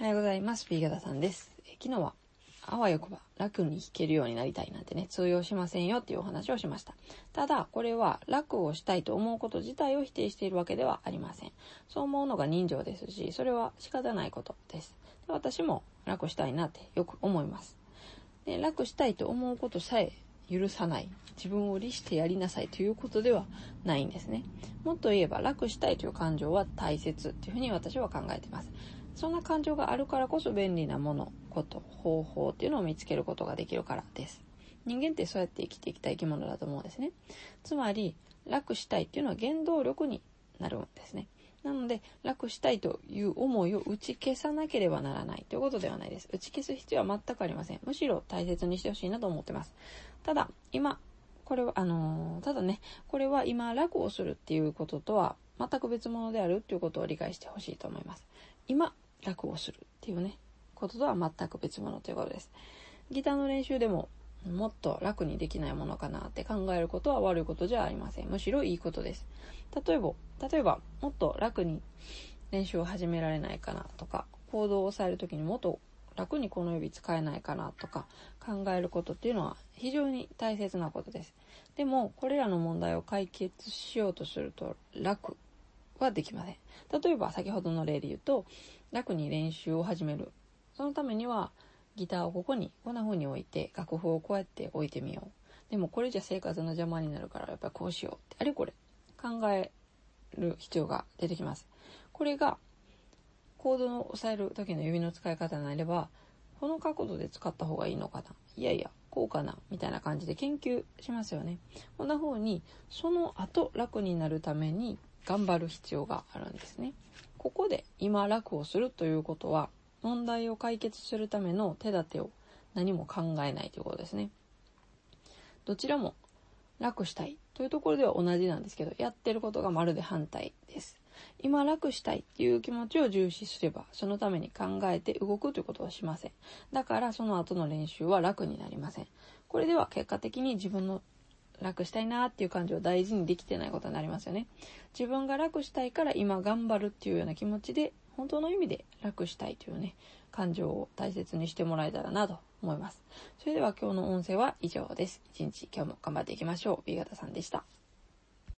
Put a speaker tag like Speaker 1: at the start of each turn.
Speaker 1: おはようございます。B 型さんです。昨日はあわよくば楽に弾けるようになりたいなんてね、通用しませんよっていうお話をしました。ただ、これは楽をしたいと思うこと自体を否定しているわけではありません。そう思うのが人情ですし、それは仕方ないことです。で、私も楽したいなってよく思います。で、楽したいと思うことさえ許さない、自分を利してやりなさいということではないんですね。もっと言えば楽したいという感情は大切っていうふうに私は考えています。そんな感情があるからこそ便利なもの、こと、方法っていうのを見つけることができるからです。人間ってそうやって生きていきたい生き物だと思うんですね。つまり楽したいっていうのは原動力になるんですね。なので楽したいという思いを打ち消さなければならないということではないです。打ち消す必要は全くありません。むしろ大切にしてほしいなと思ってます。ただこれは今楽をするっていうこととは全く別物であるっていうことを理解してほしいと思います。今楽をするっていうねこととは全く別物ということです。ギターの練習でももっと楽にできないものかなって考えることは悪いことじゃありません。むしろいいことです。例えばもっと楽に練習を始められないかなとか、コードを押さえるときにもっと楽にこの指使えないかなとか考えることっていうのは非常に大切なことです。でもこれらの問題を解決しようとすると楽はできません。例えば先ほどの例で言うと、楽に練習を始める。そのためにはギターをこんな風に置いて、楽譜をこうやって置いてみよう。でもこれじゃ生活の邪魔になるからやっぱりこうしようってあれこれ考える必要が出てきます。これがコードを押さえる時の指の使い方になれば、この角度で使った方がいいのかな、いやこうかなみたいな感じで研究しますよね。こんな風にその後楽になるために頑張る必要があるんですね。ここで今楽をするということは問題を解決するための手立てを何も考えないということですね。どちらも楽したいというところでは同じなんですけど、やってることがまるで反対です。今楽したいっていう気持ちを重視すれば、そのために考えて動くということをしません。だからその後の練習は楽になりません。これでは結果的に自分の楽したいなっていう感情を大事にできてないことになりますよね。自分が楽したいから今頑張るっていうような気持ちで、本当の意味で楽したいというね感情を大切にしてもらえたらなと思います。それでは今日の音声は以上です。一日今日も頑張っていきましょう。B 型さんでした。